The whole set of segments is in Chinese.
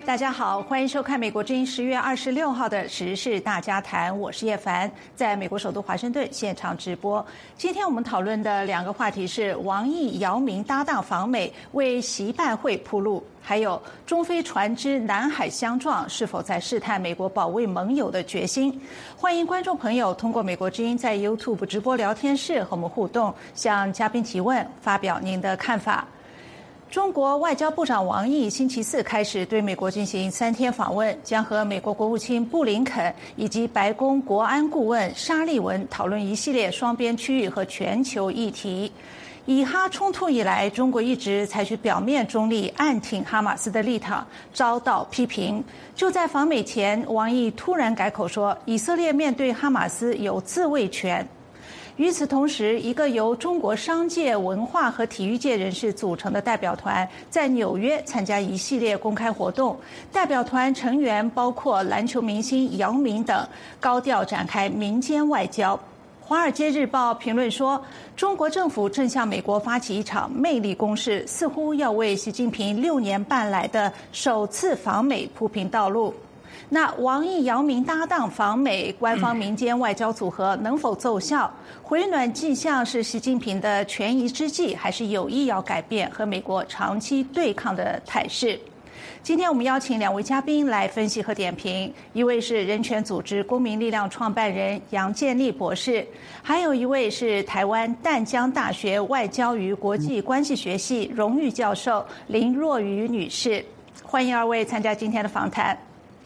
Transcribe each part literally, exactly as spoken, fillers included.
大家好，欢迎收看美国之音十月二十六号的时事大家谈，我是叶凡，在美国首都华盛顿现场直播。今天我们讨论的两个话题是王毅、姚明搭档访美为习拜会铺路，还有中非船只南海相撞是否在试探美国保卫盟友的决心。欢迎观众朋友通过美国之音在 YouTube 直播聊天室和我们互动，向嘉宾提问，发表您的看法。中国外交部长王毅星期四开始对美国进行三天访问，将和美国国务卿布林肯以及白宫国安顾问沙利文讨论一系列双边区域和全球议题。以哈冲突以来，中国一直采取表面中立、暗挺哈马斯的立场，遭到批评。就在访美前，王毅突然改口说，以色列面对哈马斯有自卫权。与此同时，一个由中国商界、文化和体育界人士组成的代表团在纽约参加一系列公开活动。代表团成员包括篮球明星姚明等，高调展开民间外交。《华尔街日报》评论说，中国政府正向美国发起一场魅力攻势，似乎要为习近平六年半来的首次访美铺平道路。那王毅、姚明搭档访美，官方民间外交组合能否奏效？回暖迹象是习近平的权宜之计，还是有意要改变和美国长期对抗的态势？今天我们邀请两位嘉宾来分析和点评，一位是人权组织公民力量创办人杨建立博士，还有一位是台湾淡江大学外交与国际关系学系荣誉教授林若愚女士。欢迎二位参加今天的访谈。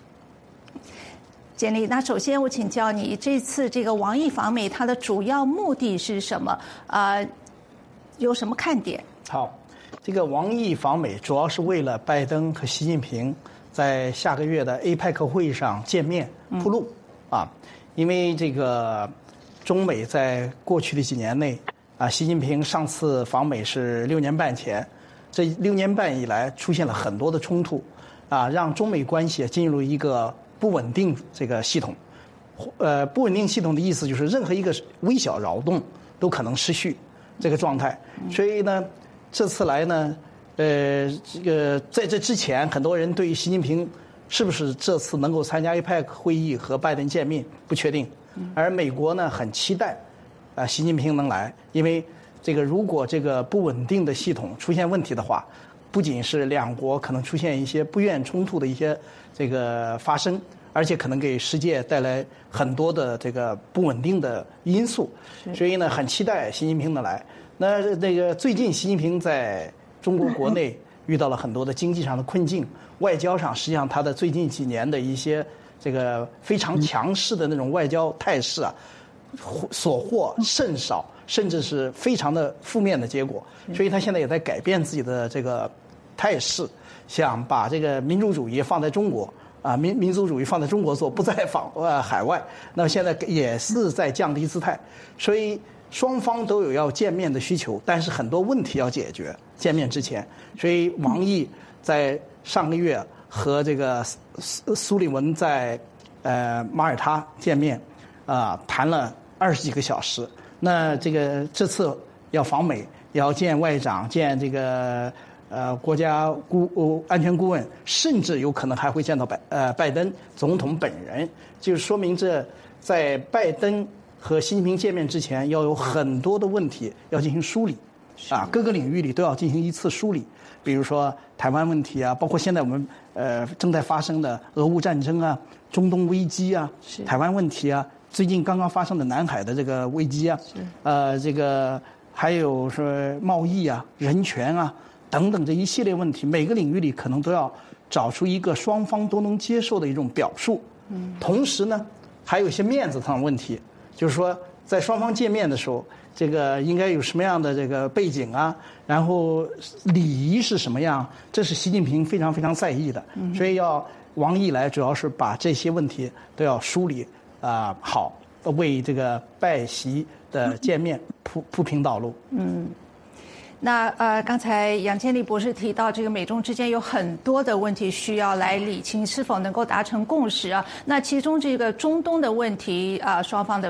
建立，那首先我请教你，这次这个王毅访美，它的主要目的是什么？呃，有什么看点？ 好，这个王毅访美主要是为了拜登和习近平在下个月的 A P E C 会议上见面铺路、嗯、啊，因为这个中美在过去的几年内啊，习近平上次访美是六年半前，这六年半以来出现了很多的冲突啊，让中美关系进入一个不稳定这个系统，呃，不稳定系统的意思就是任何一个微小扰动都可能失序这个状态。所以呢，这次来呢，呃，这个在这之前，很多人对于习近平是不是这次能够参加 A P E C 会议和拜登见面不确定，而美国呢很期待啊、呃、习近平能来，因为这个如果这个不稳定的系统出现问题的话，不仅是两国可能出现一些不愿冲突的一些这个发生，而且可能给世界带来很多的这个不稳定的因素。所以呢，很期待习近平的来。那那个最近习近平在中国国内遇到了很多的经济上的困境，外交上实际上他的最近几年的一些这个非常强势的那种外交态势啊，所获甚少，甚至是非常的负面的结果。所以他现在也在改变自己的这个态势，想把这个民主主义放在中国啊，民民族主义放在中国做，不再放呃海外。那么现在也是在降低姿态，所以双方都有要见面的需求，但是很多问题要解决。见面之前，所以王毅在上个月和这个苏苏利文在呃马耳他见面啊、呃，谈了二十几个小时。那这个这次要访美，也要见外长，见这个。呃，国家顾、呃、安全顾问，甚至有可能还会见到拜呃拜登总统本人，就说明这在拜登和习近平见面之前，要有很多的问题要进行梳理，啊，各个领域里都要进行一次梳理，比如说台湾问题啊，包括现在我们呃正在发生的俄乌战争啊、中东危机啊、台湾问题啊，最近刚刚发生的南海的这个危机啊，呃，这个还有说贸易啊、人权啊。等等这一系列问题，每个领域里可能都要找出一个双方都能接受的一种表述。嗯，同时呢，还有一些面子上的问题，就是说在双方见面的时候，这个应该有什么样的这个背景啊，然后礼仪是什么样，这是习近平非常非常在意的。嗯，所以要王毅来，主要是把这些问题都要梳理啊、呃、好，为这个拜习的见面铺铺平道路。嗯。 那呃，刚才杨建立博士提到，这个美中之间有很多的问题需要来理清，是否能够达成共识啊？那其中这个中东的问题啊、呃，双方的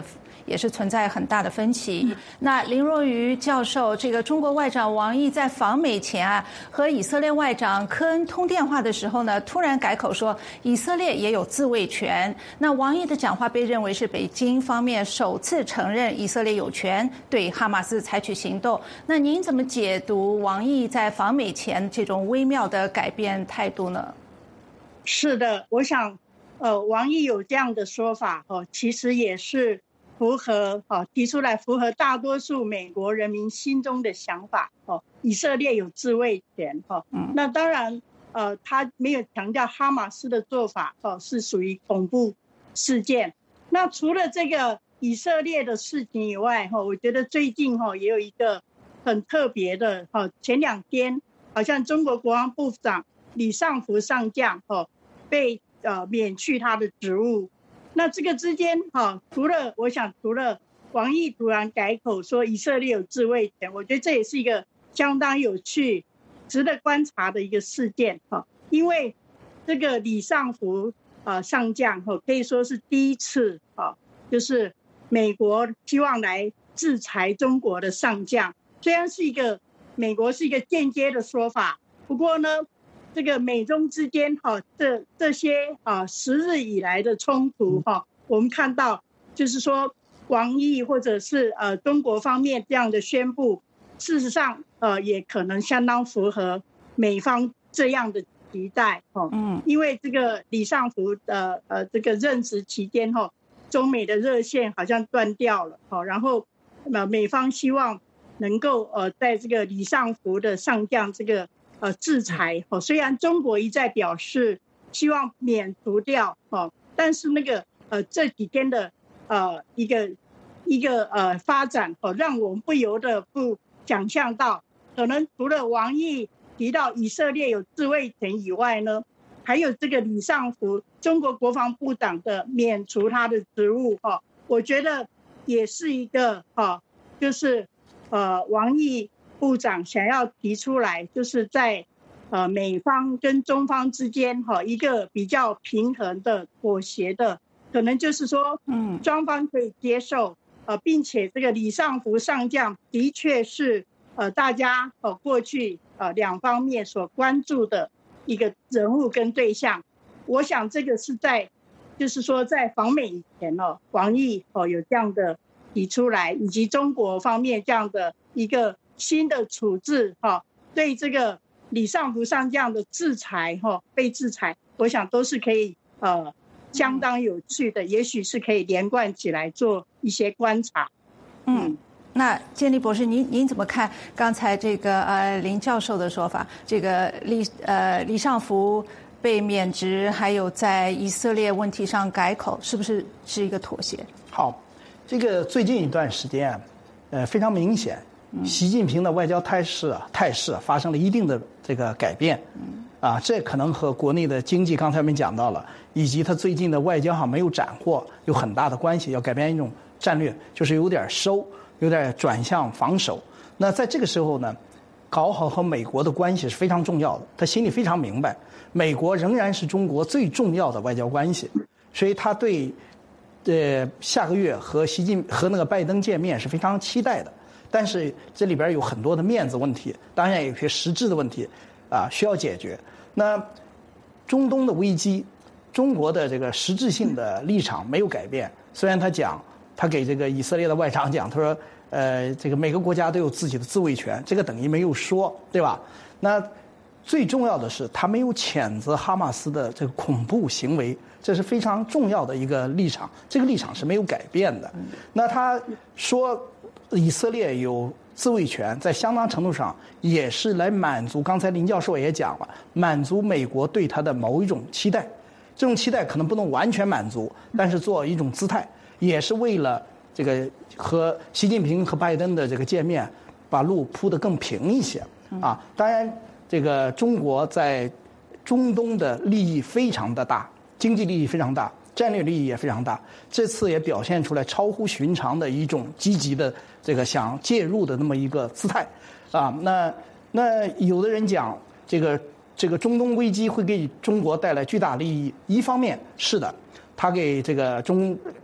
也是存在很大的分歧。那林若瑜教授，这个中国外长王毅在访美前啊，和以色列外长科恩通电话的时候呢，突然改口说以色列也有自卫权。那王毅的讲话被认为是北京方面首次承认以色列有权对哈马斯采取行动。那您怎么解读王毅在访美前这种微妙的改变态度呢？ 是的，我想，呃，王毅有这样的说法哦，其实也是符合哦提出来符合大多数美国人民心中的想法哦。以色列有自卫权哦，嗯，那当然，呃，他没有强调哈马斯的做法哦是属于恐怖事件。那除了这个以色列的事情以外哈，我觉得最近哈也有一个很特别的哈，前两天好像中国国防部长李尚福上将哦被呃免去他的职务。那这个之间哈，除了我想除了王毅突然改口说以色列有自卫权，我觉得这也是一个相当有趣值得观察的一个事件哈。因为这个李尚福呃上将哈可以说是第一次啊，就是美国希望来制裁中国的上将，虽然是一个美国是一个间接的说法，不过呢这个美中之间哈，这这些啊十日以来的冲突哈，我们看到就是说王毅或者是呃中国方面这样的宣布，事实上呃也可能相当符合美方这样的期待哈。嗯，因为这个李尚福的呃这个任职期间哈，中美的热线好像断掉了哈，然后呃美方希望能够呃在这个李尚福的上将这个呃，制裁哦，虽然中国一再表示希望免除掉哦，但是那个呃这几天的呃一个一个呃发展哦，让我们不由得不想象到，可能除了王毅提到以色列有自卫权以外呢，还有这个李尚福中国国防部长的免除他的职务哦，我觉得也是一个哦，就是呃王毅部长想要提出来，就是在呃美方跟中方之间哈一个比较平衡的妥协的，可能就是说，嗯，双方可以接受，呃，并且这个李尚福上将的确是呃大家呃过去呃两方面所关注的一个人物跟对象。我想这个是在就是说在访美以前哦，王毅哦有这样的提出来，以及中国方面这样的一个新的处置哈，对这个李尚福上将的制裁哈，被制裁，我想都是可以呃相当有趣的，也许是可以连贯起来做一些观察。 嗯，那建立博士，您您怎么看刚才这个呃林教授的说法？这个李呃李尚福被免职，还有在以色列问题上改口，是不是是一个妥协？ 好，这个最近一段时间，呃非常明显。习近平的外交态势啊，态势发生了一定的这个改变，啊，这可能和国内的经济刚才我们讲到了，以及他最近的外交上没有斩获有很大的关系。要改变一种战略，就是有点收，有点转向防守。那在这个时候呢，搞好和美国的关系是非常重要的。他心里非常明白，美国仍然是中国最重要的外交关系，所以他对，呃，下个月和习近和那个拜登见面是非常期待的。但是这里边有很多的面子问题，当然也有些实质的问题，啊，需要解决。那中东的危机，中国的这个实质性的立场没有改变。虽然他讲，他给这个以色列的外长讲，他说，呃，这个每个国家都有自己的自卫权，这个等于没有说，对吧？那最重要的是，他没有谴责哈马斯的这个恐怖行为，这是非常重要的一个立场，这个立场是没有改变的。那他说以色列有自卫权，在相当程度上也是来满足，刚才林教授也讲了，满足美国对他的某一种期待。这种期待可能不能完全满足，但是做一种姿态，也是为了这个和习近平和拜登的这个见面，把路铺得更平一些啊。当然，这个中国在中东的利益非常的大，经济利益非常大，战略利益也非常大。这次也表现出来超乎寻常的一种积极的这个想介入的那么一个姿态啊。那那有的人讲这个这个中东危机会给中国带来巨大利益，一方面是的，他给这个中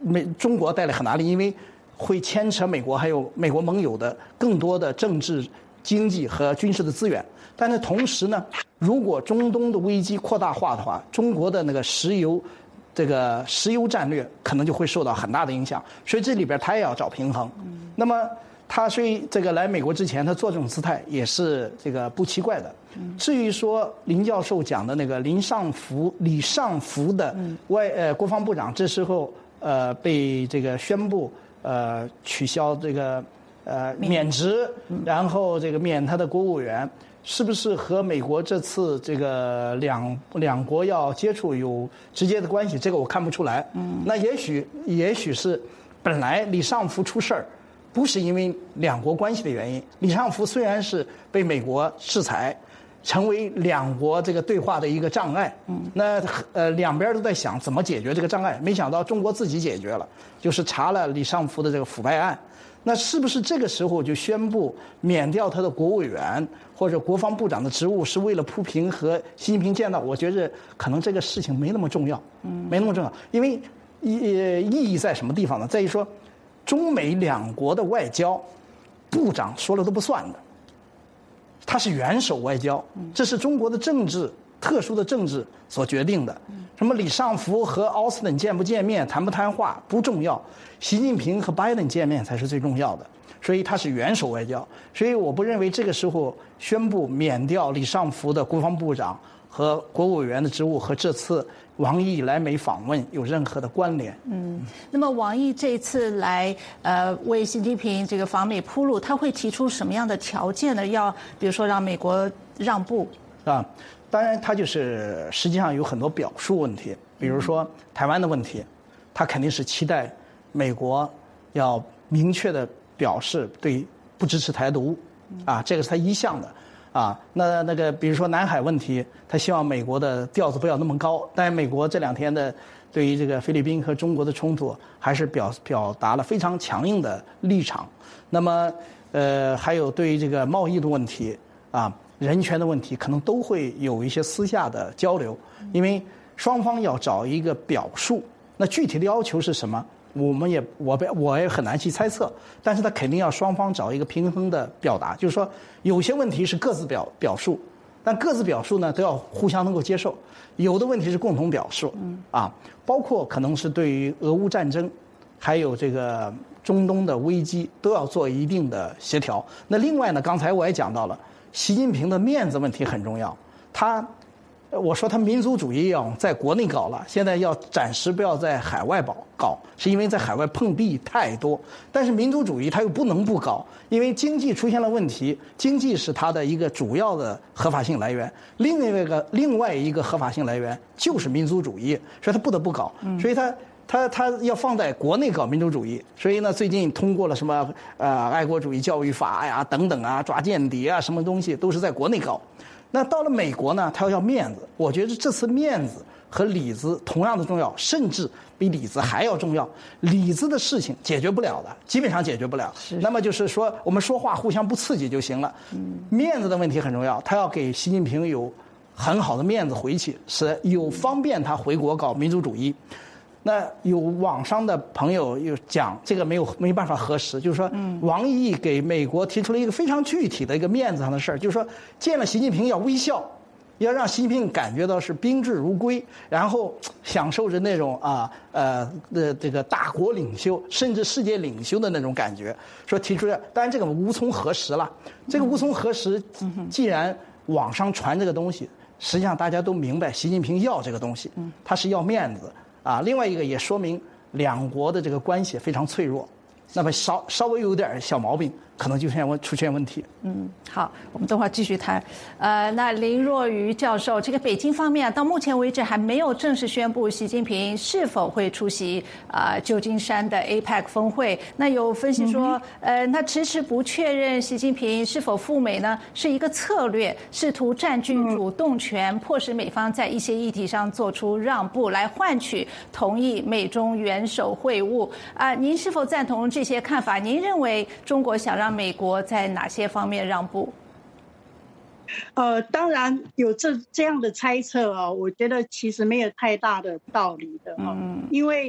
美中国带来很大的，因为会牵扯美国还有美国盟友的更多的政治、经济和军事的资源。但是同时呢，如果中东的危机扩大化的话，中国的那个石油这个石油战略可能就会受到很大的影响。所以这里边他也要找平衡。那么他所以这个来美国之前，他做这种姿态也是这个不奇怪的。至于说林教授讲的那个林尚福、李尚福的外呃国防部长，这时候呃被这个宣布呃取消这个呃免职，然后这个免他的国务员。是不是和美国这次这个两两国要接触有直接的关系？这个我看不出来。嗯，那也许也许是本来李尚福出事儿，不是因为两国关系的原因。李尚福虽然是被美国制裁，成为两国这个对话的一个障碍。嗯，那呃两边都在想怎么解决这个障碍，没想到中国自己解决了，就是查了李尚福的这个腐败案。那是不是这个时候就宣布免掉他的国务员或者国防部长的职务，是为了铺平和习近平见到？我觉得可能这个事情没那么重要，嗯，没那么重要，因为意意义在什么地方呢？在于说，中美两国的外交部长说了都不算的，他是元首外交，这是中国的政治特殊的政治所决定的。什么李尚福和奥斯汀见不见面、谈不谈话不重要，习近平和拜登见面才是最重要的。所以他是元首外交，所以我不认为这个时候宣布免掉李尚福的国防部长和国务委员的职务和这次王毅来美访问有任何的关联。 嗯，那么王毅这次来呃为习近平这个访美铺路，他会提出什么样的条件呢？要比如说让美国让步啊？当然，他就是实际上有很多表述问题，比如说台湾的问题，他肯定是期待美国要明确的表示对不支持台独，啊，这个是他一向的，啊，那那个比如说南海问题，他希望美国的调子不要那么高，但是美国这两天的对于这个菲律宾和中国的冲突，还是表表达了非常强硬的立场。那么，呃，还有对于这个贸易的问题，啊。人权的问题可能都会有一些私下的交流，因为双方要找一个表述。那具体的要求是什么？我们也我我也很难去猜测。但是他肯定要双方找一个平衡的表达，就是说有些问题是各自表表述，但各自表述呢都要互相能够接受。有的问题是共同表述，啊，包括可能是对于俄乌战争，还有这个中东的危机都要做一定的协调。那另外呢，刚才我也讲到了。习近平的面子问题很重要，他，我说他民族主义要在国内搞了，现在要暂时不要在海外搞，搞是因为在海外碰壁太多。但是民族主义他又不能不搞，因为经济出现了问题，经济是他的一个主要的合法性来源，另外一个另外一个合法性来源就是民族主义，所以他不得不搞，所以他。他他要放在国内搞民主主义，所以呢，最近通过了什么呃爱国主义教育法呀等等啊，抓间谍啊，什么东西都是在国内搞。那到了美国呢，他要面子，我觉得这次面子和里子同样的重要，甚至比里子还要重要。里子的事情解决不了的，基本上解决不了。那么就是说，我们说话互相不刺激就行了。嗯，面子的问题很重要，他要给习近平有很好的面子回去，是有方便他回国搞民主主义。那有网上的朋友又讲，这个没有没办法核实，就是说，王毅给美国提出了一个非常具体的一个面子上的事儿，就是说见了习近平要微笑，要让习近平感觉到是宾至如归，然后享受着那种啊呃的这个大国领袖甚至世界领袖的那种感觉。说提出来，当然这个无从核实了，这个无从核实。既然网上传这个东西，实际上大家都明白，习近平要这个东西，他是要面子。啊，另外一个也说明两国的这个关系非常脆弱，那么稍稍微有点小毛病，可能就现问出现问题。 嗯，好，我们等会儿继续谈。呃，那林若愚教授，这个北京方面到目前为止还没有正式宣布习近平是否会出席啊、呃、旧金山的 A P E C 峰会。那有分析说，嗯、呃，那迟迟不确认习近平是否赴美呢，是一个策略，试图占据主动权，迫使美方在一些议题上做出让步，来换取同意美中元首会晤。啊、呃，您是否赞同这些看法？您认为中国想让美国在哪些方面让步？ 呃，当然有这这样的猜测哦，我觉得其实没有太大的道理的哈、哦，嗯、因为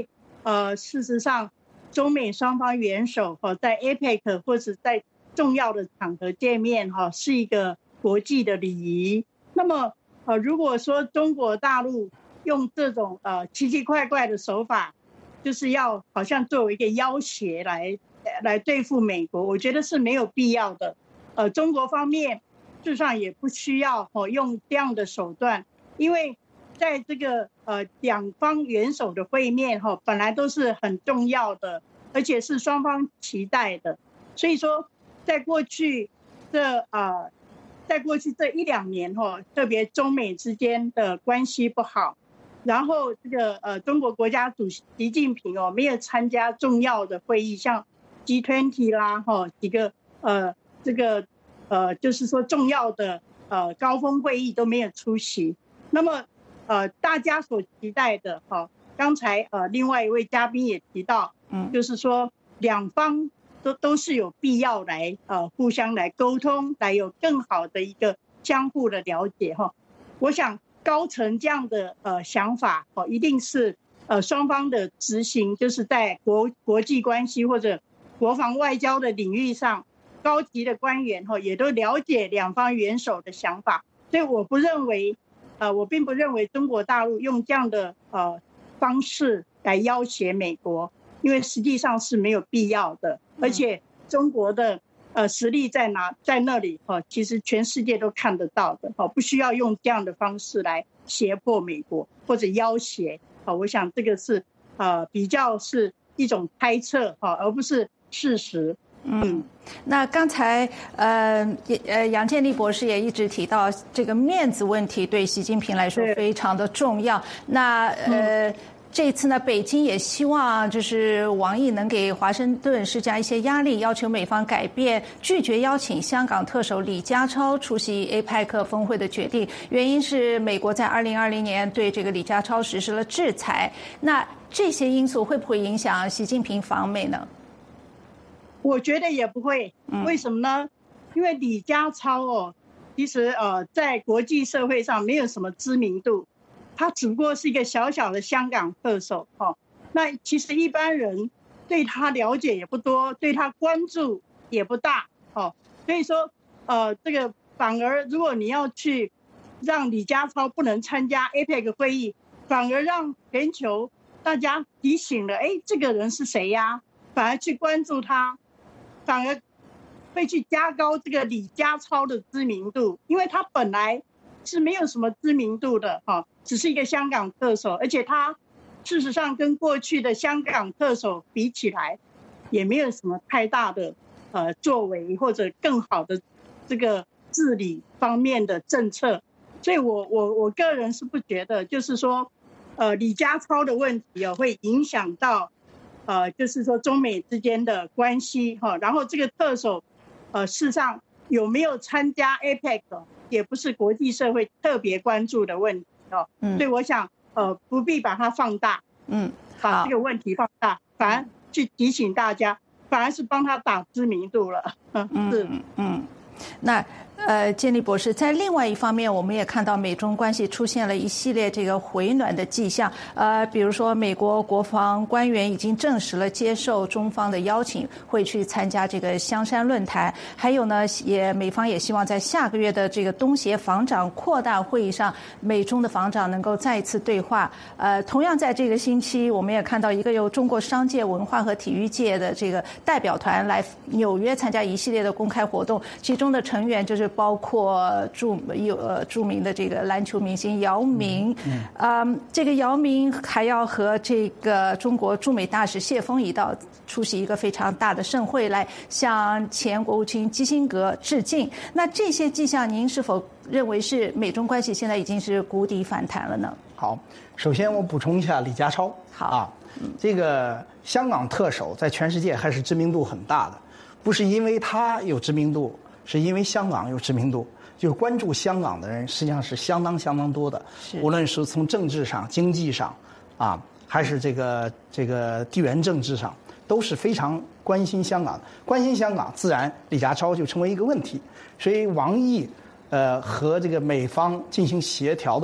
呃，事实上，中美双方元首哈在 A P E C 或者在重要的场合见面哈，是一个国际的礼仪。那么呃，如果说中国大陆用这种呃奇奇怪怪的手法，就是要好像作为一个要挟来来对付美国，我觉得是没有必要的。呃，中国方面事实上也不需要哦用这样的手段，因为在这个呃两方元首的会面哈，本来都是很重要的，而且是双方期待的。所以说，在过去这呃，在过去这一两年哈，特别中美之间的关系不好。然后这个呃，中国国家主席习近平哦，没有参加重要的会议，像 G 二十 啦，哈，几个呃，这个呃，就是说重要的呃高峰会议都没有出席。那么呃，大家所期待的哈，刚才呃另外一位嘉宾也提到，嗯，就是说两方都都是有必要来呃互相来沟通，来有更好的一个相互的了解哈。我想。高层这样的呃想法哦，一定是呃双方的执行，就是在国国际关系或者国防外交的领域上，高级的官员哈也都了解两方元首的想法，所以我不认为，呃，我并不认为中国大陆用这样的呃方式来要挟美国，因为实际上是没有必要的，而且中国的。呃，实力在哪，在那里哈，其实全世界都看得到的哈，不需要用这样的方式来胁迫美国或者要挟啊。我想这个是呃比较是一种猜测哈，而不是事实。 嗯，那刚才呃呃杨建立博士也一直提到这个面子问题对习近平来说非常的重要。那呃。嗯这次呢，北京也希望就是王毅能给华盛顿施加一些压力，要求美方改变拒绝邀请香港特首李家超出席 A P E C 峰会的决定。原因是美国在二零二零年对这个李家超实施了制裁。那这些因素会不会影响习近平访美呢？ 我觉得也不会。为什么呢？因为李家超哦，其实呃在国际社会上没有什么知名度。他只不过是一个小小的香港特首，哈，那其实一般人对他了解也不多，对他关注也不大，哦，所以说，呃，这个反而如果你要去让李家超不能参加 A P E C 会议，反而让全球大家提醒了，哎，这个人是谁呀？反而去关注他，反而会去加高这个李家超的知名度，因为他本来是没有什么知名度的，哈。只是一个香港特首，而且他事实上跟过去的香港特首比起来，也没有什么太大的呃作为或者更好的这个治理方面的政策，所以我我我个人是不觉得，就是说，呃李家超的问题哦会影响到，呃就是说中美之间的关系哈，然后这个特首，呃事实上有没有参加 A P E C 也不是国际社会特别关注的问题。哦，所以我想，呃，不必把它放大，嗯，把这个问题放大，反而去提醒大家，反而是帮他打知名度了，嗯，是， 嗯，那。呃，建立博士，在另外一方面，我们也看到美中关系出现了一系列这个回暖的迹象。呃，比如说，美国国防官员已经证实了接受中方的邀请，会去参加这个香山论坛。还有呢，也美方也希望在下个月的这个东协防长扩大会议上，美中的防长能够再次对话。呃，同样在这个星期，我们也看到一个由中国商界、文化和体育界的这个代表团来纽约参加一系列的公开活动，其中的成员就是。包括著有呃著名的这个篮球明星姚明，嗯，嗯这个姚明还要和这个中国驻美大使谢锋一道出席一个非常大的盛会，来向前国务卿基辛格致敬。那这些迹象，您是否认为是美中关系现在已经是谷底反弹了呢？ 好，首先我补充一下李家超。 好啊，这个香港特首在全世界还是知名度很大的，不是因为他有知名度。是因为香港有知名度，就是关注香港的人实际上是相当相当多的，无论是从政治上、经济上，啊，还是这个这个地缘政治上，都是非常关心香港的。关心香港，自然李家超就成为一个问题。所以王毅，呃，和这个美方进行协调的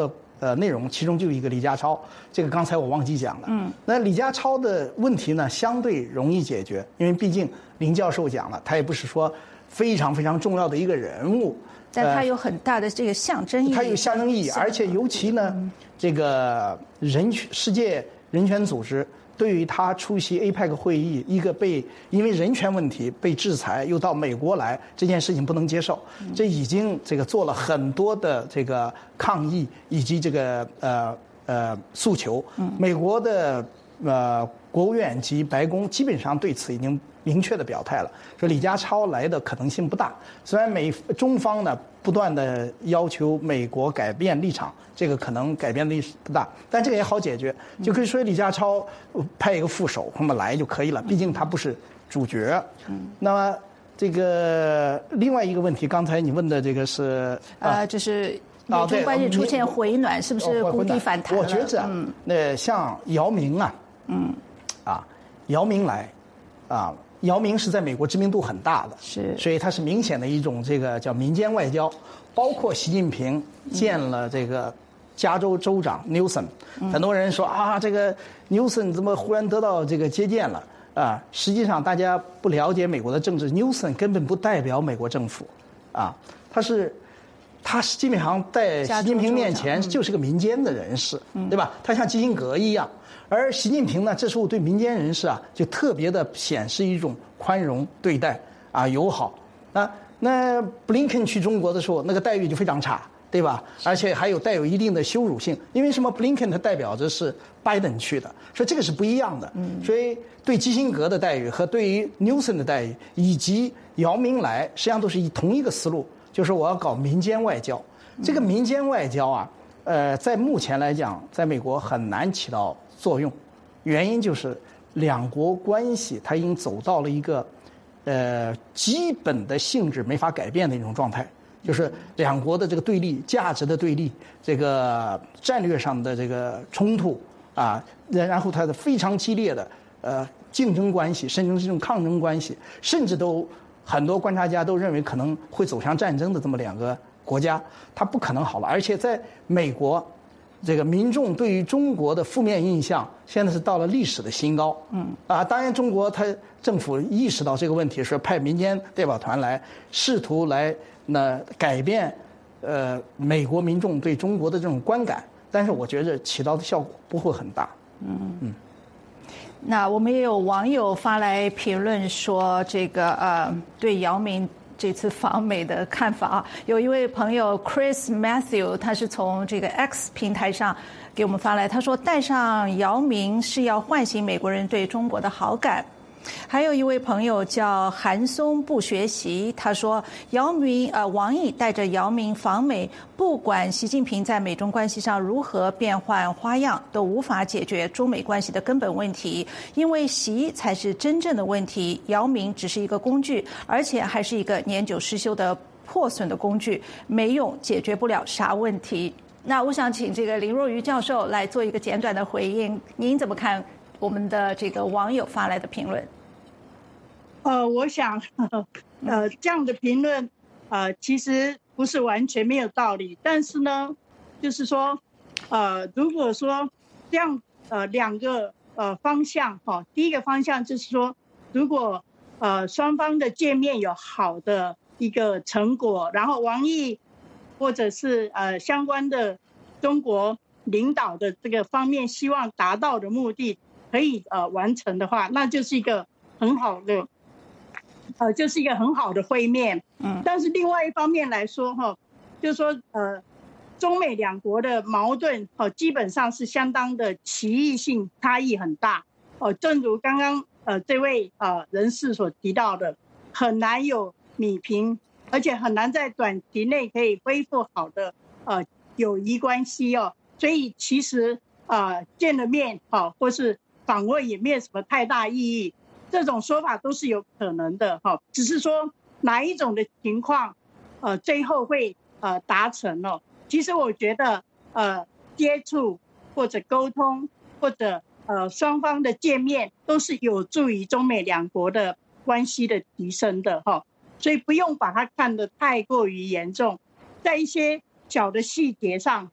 呃内容，其中就有一个李家超，这个刚才我忘记讲了。嗯，那李家超的问题呢，相对容易解决，因为毕竟林教授讲了，他也不是说非常非常重要的一个人物， 但他有很大的这个象征意义。 他有象征意义，而且尤其呢，嗯、这个人权世界人权组织。对于他出席 A P E C 会议，一个被因为人权问题被制裁，又到美国来，这件事情不能接受。这已经这个做了很多的这个抗议以及这个呃呃诉求。美国的呃国务院及白宫基本上对此已经明确的表态了，说李家超来的可能性不大。虽然美中方呢不断的要求美国改变立场，这个可能改变的力不大，但这个也好解决，就可以说李家超派一个副手那么来就可以了，毕竟他不是主角。那么这个另外一个问题，刚才你问的这个是呃，就是美中关系出现回暖，是不是谷底反弹了？ 我觉着，嗯，那像姚明啊，嗯，啊，姚明来，啊。姚明是在美国知名度很大的， 是， 所以他是明显的一种这个叫民间外交，包括习近平见了这个加州州长 Newsom，、嗯、很多人说啊，这个 Newsom 怎么忽然得到这个接见了啊？实际上大家不了解美国的政治 ，Newsom 根本不代表美国政府，啊，他是。他基本上在习近平面前就是个民间的人士，嗯、对吧？他像基辛格一样，而习近平呢，这时候对民间人士啊，就特别的显示一种宽容对待啊，友好。那那布林肯去中国的时候，那个待遇就非常差，对吧？而且还有带有一定的羞辱性，因为什么？布林肯他代表着是拜登去的，所以这个是不一样的。嗯，所以对基辛格的待遇和对于纽森的待遇，以及姚明来，实际上都是以同一个思路。就是我要搞民间外交，这个民间外交啊，呃，在目前来讲，在美国很难起到作用，原因就是两国关系它已经走到了一个，呃，基本的性质没法改变的一种状态，就是两国的这个对立、价值的对立、这个战略上的这个冲突啊，然后它的非常激烈的呃竞争关系，甚至是这种抗争关系，甚至都。很多观察家都认为可能会走向战争的这么两个国家，它不可能好了。而且在美国，这个民众对于中国的负面印象现在是到了历史的新高。嗯，啊，当然中国它政府意识到这个问题，是派民间代表团来试图来那改变，呃，美国民众对中国的这种观感。但是我觉得起到的效果不会很大。嗯嗯。 那我们也有网友发来评论说，这个呃，对姚明这次访美的看法啊，有一位朋友 Chris Matthew， 他是从这个 X 平台上给我们发来，他说带上姚明是要唤醒美国人对中国的好感。还有一位朋友叫韩松不学习，他说姚明呃王毅带着姚明访美，不管习近平在美中关系上如何变换花样，都无法解决中美关系的根本问题，因为习才是真正的问题，姚明只是一个工具，而且还是一个年久失修的破损的工具，没用，解决不了啥问题。那我想请这个林若愚教授来做一个简短的回应，您怎么看我们的这个网友发来的评论？ 呃，我想，呃，这样的评论，呃，其实不是完全没有道理，但是呢，就是说，呃，如果说这样，呃，两个呃方向，哈、哦，第一个方向就是说，如果呃双方的见面有好的一个成果，然后王毅或者是呃相关的中国领导的这个方面希望达到的目的可以呃完成的话，那就是一个很好的。呃，就是一个很好的会面，嗯，但是另外一方面来说，哈，就是说，呃，中美两国的矛盾，哦，基本上是相当的歧义性差异很大，哦，正如刚刚呃这位呃人士所提到的，很难有弭平，而且很难在短期内可以恢复好的呃友谊关系哦，所以其实呃见了面，哦，或是访问也没有什么太大意义。这种说法都是有可能的哈，只是说哪一种的情况，呃，最后会呃达成哦。其实我觉得呃接触或者沟通或者呃双方的见面都是有助于中美两国的关系的提升的哈，所以不用把它看得太过于严重，在一些小的细节上哦，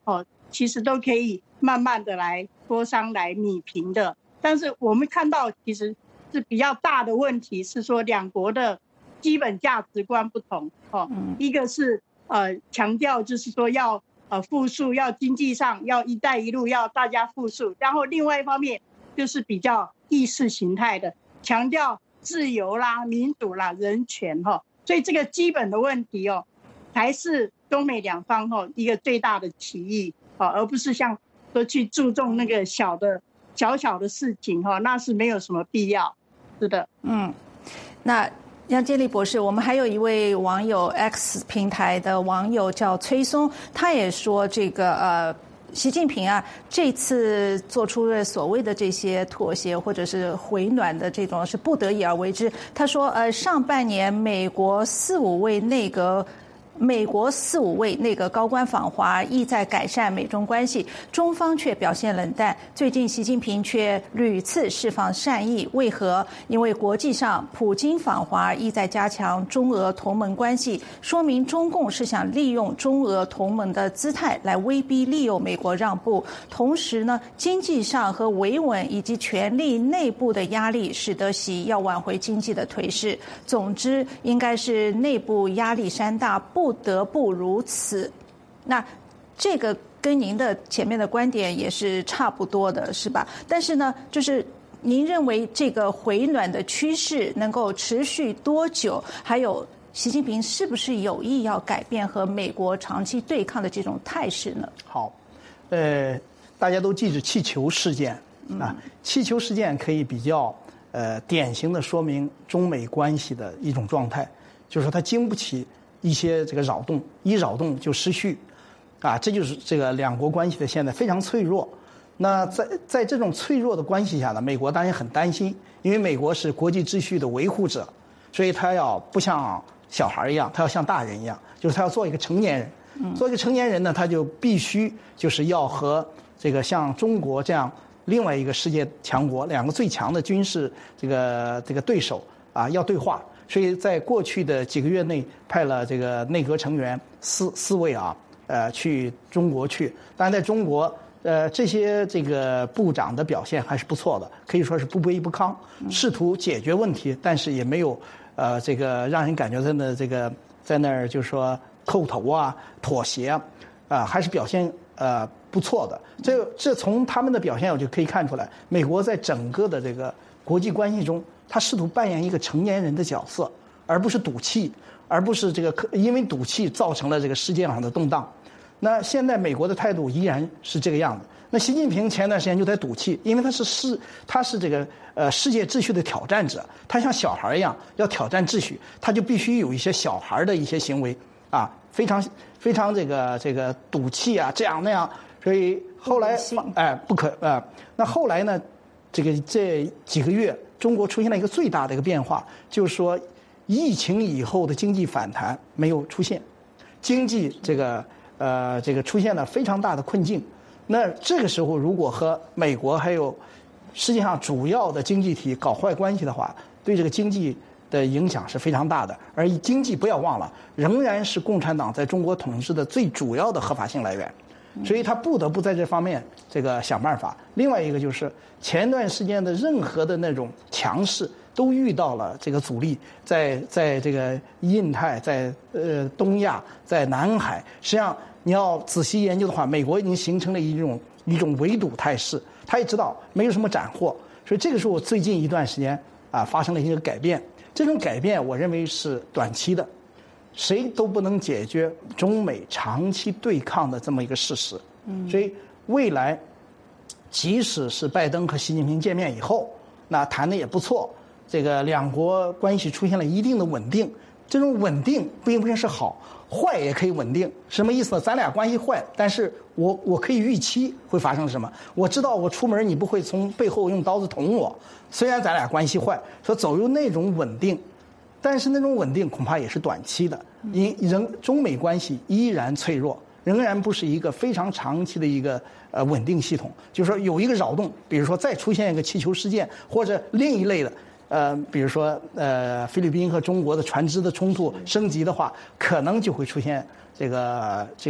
其实都可以慢慢的来磋商来弭平的。但是我们看到其实是比较大的问题是说两国的基本价值观不同哦，一个是呃强调就是说要呃富庶，要经济上要一带一路要大家富庶，然后另外一方面就是比较意识形态的，强调自由啦、民主啦、人权哈，所以这个基本的问题哦，还是中美两方哈一个最大的歧义啊，而不是像说去注重那个小的小小的事情哈，那是没有什么必要。是的， 嗯，那杨建立博士，我们还有一位网友 X 平台的网友叫崔松，他也说这个呃。习近平啊，这次做出了所谓的这些妥协或者是回暖的这种是不得已而为之。他说，呃，上半年美国四五位内阁。美国四五位内阁高官访华，意在改善美中关系，中方却表现冷淡。最近习近平却屡次释放善意，为何？因为国际上普京访华意在加强中俄同盟关系，说明中共是想利用中俄同盟的姿态来威逼利诱美国让步。同时呢，经济上和维稳以及权力内部的压力，使得习要挽回经济的颓势。总之，应该是内部压力山大，不得不如此。那这个跟您的前面的观点也是差不多的，是吧？但是呢，就是您认为这个回暖的趋势能够持续多久？还有习近平是不是有意要改变和美国长期对抗的这种态势呢？ 好，呃，大家都记住气球事件啊，气球事件可以比较呃典型的说明中美关系的一种状态，就是说它经不起一些这个扰动，一扰动就失序，啊，这就是这个两国关系的现在非常脆弱。那在在这种脆弱的关系下呢，美国当然很担心，因为美国是国际秩序的维护者，所以他要不像小孩一样，他要像大人一样，就是他要做一个成年人。做一个成年人呢，他就必须就是要和这个像中国这样另外一个世界强国，两个最强的军事这个这个对手啊，要对话。所以在过去的几个月内，派了这个内阁成员四四位啊，呃，去中国去。当然，在中国，呃，这些这个部长的表现还是不错的，可以说是不卑不亢，试图解决问题，但是也没有呃这个让人感觉在那这个在那儿就说叩头啊、妥协啊，啊、还是表现呃不错的。这这从他们的表现我就可以看出来，美国在整个的这个国际关系中，他试图扮演一个成年人的角色，而不是赌气，而不是这个因为赌气造成了这个世界上的动荡。那现在美国的态度依然是这个样子。那习近平前段时间就在赌气，因为他是世他是这个呃世界秩序的挑战者，他像小孩一样要挑战秩序，他就必须有一些小孩的一些行为啊，非常非常这个这个赌气啊，这样那样。所以后来哎不可呃，那后来呢，这个这几个月。中国出现了一个最大的一个变化，就是说，疫情以后的经济反弹没有出现，经济这个呃这个出现了非常大的困境。那这个时候，如果和美国还有世界上主要的经济体搞坏关系的话，对这个经济的影响是非常大的。而经济不要忘了，仍然是共产党在中国统治的最主要的合法性来源。所以他不得不在这方面这个想办法。另外一个就是前段时间的任何的那种强势都遇到了这个阻力，在在这个印太，在呃东亚，在南海，实际上你要仔细研究的话，美国已经形成了一种一种围堵态势，他也知道没有什么斩获，所以这个时候最近一段时间啊发生了一个改变，这种改变我认为是短期的。谁都不能解决中美长期对抗的这么一个事实，所以未来，即使是拜登和习近平见面以后，那谈的也不错，这个两国关系出现了一定的稳定。这种稳定并不是好，坏也可以稳定。什么意思呢？咱俩关系坏，但是我我可以预期会发生什么。我知道我出门你不会从背后用刀子捅我，虽然咱俩关系坏，说走入那种稳定。但是那种稳定恐怕也是短期的，因仍中美关系依然脆弱，仍然不是一个非常长期的一个呃稳定系统。就是说有一个扰动，比如说再出现一个气球事件，或者另一类的，呃，比如说呃菲律宾和中国的船只的冲突升级的话，可能就会出现这个这个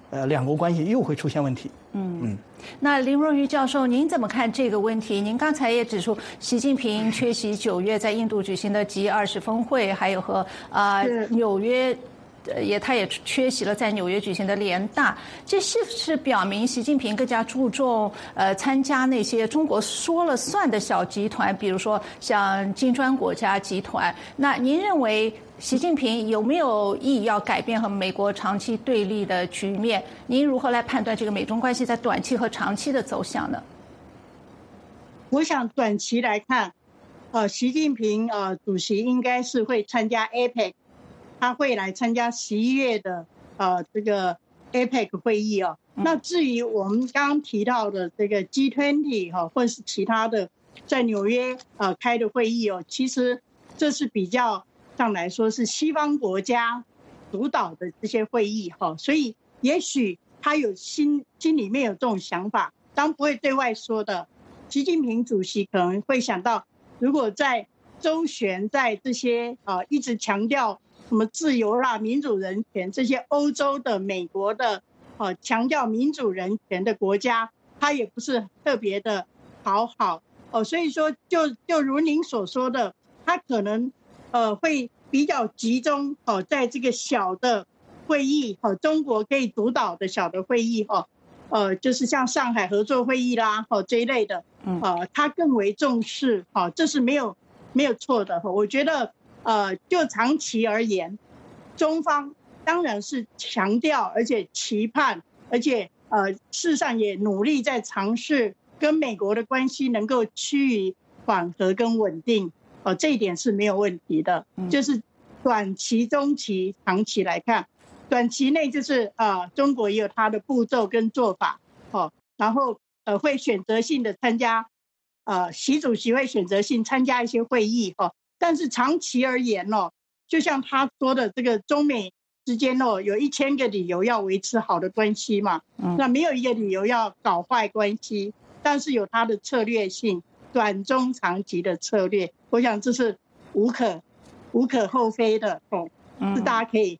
呃，两国关系又会出现问题。 嗯嗯，那林若愚教授，您怎么看这个问题？您刚才也指出，习近平缺席九月在印度举行的 G 二十峰会，还有和啊、呃、纽约。也，他也缺席了在纽约举行的联大，这是不是表明习近平更加注重呃参加那些中国说了算的小集团，比如说像金砖国家集团？那您认为习近平有没有意要改变和美国长期对立的局面？您如何来判断这个美中关系在短期和长期的走向呢？ 我想短期来看，呃，习近平呃主席应该是会参加 A P E C。他会来参加十一月的呃这个 A P E C 会议哦。那至于我们刚刚提到的这个 G 二十 哈，或是其他的在纽约呃开的会议哦，其实这是比较上来说是西方国家主导的这些会议哈，所以也许他有心心里面有这种想法，当然不会对外说的。习近平主席可能会想到，如果在周旋在这些呃一直强调什么自由啦、民主人权这些欧洲的、美国的，呃，强调民主人权的国家，他也不是特别的讨好哦。所以说就，就就如您所说的，他可能呃会比较集中哦，在这个小的会议哦，中国可以主导的小的会议哦，呃，就是像上海合作会议啦哦这一类的，呃，他更为重视哦，这是没有没有错的。我觉得。呃，就长期而言，中方当然是强调，而且期盼，而且呃，事实上也努力在尝试跟美国的关系能够趋于缓和跟稳定。呃，这一点是没有问题的。就是短期、中期、长期来看，短期内就是呃，中国也有它的步骤跟做法，哦，然后呃会选择性的参加，呃，习主席会选择性参加一些会议，哦。但是长期而言哦，就像他说的，这个中美之间哦，有一千个理由要维持好的关系嘛，嗯、那没有一个理由要搞坏关系，但是有它的策略性，短中长期的策略，我想这是无可无可厚非的哦，是大家可以。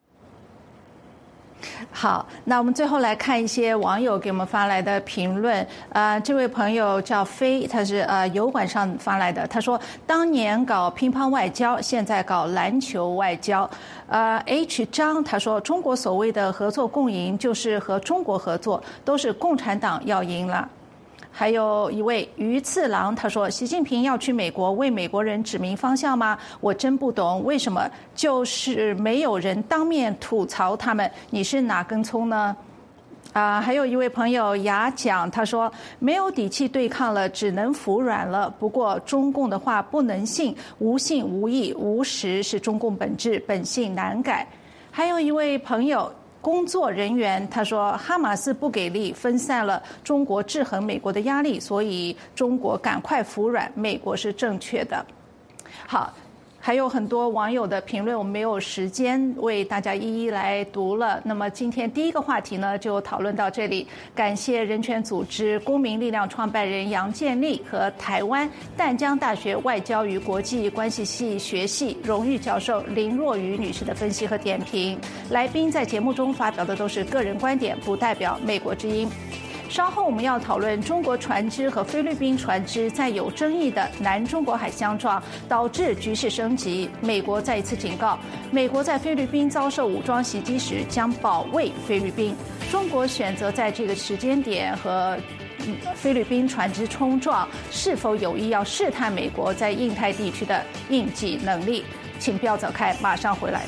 好，那我们最后来看一些网友给我们发来的评论。呃，这位朋友叫飞，他是呃油管上发来的。他说，当年搞乒乓外交，现在搞篮球外交。呃 ，H 张他说，中国所谓的合作共赢，就是和中国合作，都是共产党要赢了。还有一位鱼次郎，他说：“习近平要去美国为美国人指明方向吗？我真不懂，为什么就是没有人当面吐槽他们？你是哪根葱呢？”啊、呃，还有一位朋友雅讲，他说：“没有底气对抗了，只能服软了。不过中共的话不能信，无信无义无实是中共本质，本性难改。”还有一位朋友。工作人员他说，哈马斯不给力，分散了中国制衡美国的压力，所以中国赶快服软，美国是正确的。好。还有很多网友的评论，我们没有时间为大家一一来读了。那么今天第一个话题呢，就讨论到这里。感谢人权组织公民力量创办人杨建立和台湾淡江大学外交与国际关系系学系荣誉教授林若愚女士的分析和点评。来宾在节目中发表的都是个人观点，不代表美国之音。稍后我们要讨论中国船只和菲律宾船只在有争议的南中国海相撞，导致局势升级。美国再一次警告，美国在菲律宾遭受武装袭击时将保卫菲律宾。中国选择在这个时间点和菲律宾船只冲撞，是否有意要试探美国在印太地区的应急能力？请不要走开，马上回来。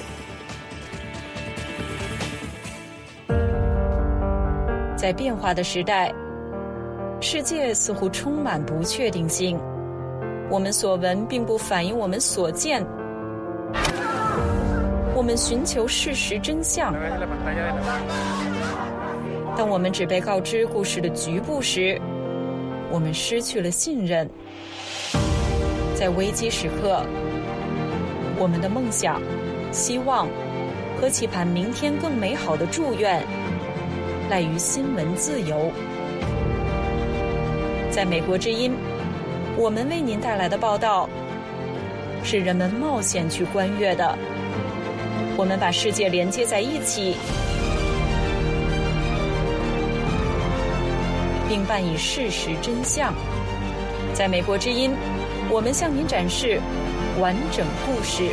在变化的时代，世界似乎充满不确定性。我们所闻并不反映我们所见。我们寻求事实真相。当我们只被告知故事的局部时，我们失去了信任。在危机时刻，我们的梦想、希望和期盼明天更美好的祝愿赖于新闻自由。在美国之音，我们为您带来的报道是人们冒险去观阅的。我们把世界连接在一起， 并伴以事实真相。在美国之音，我们向您展示完整故事。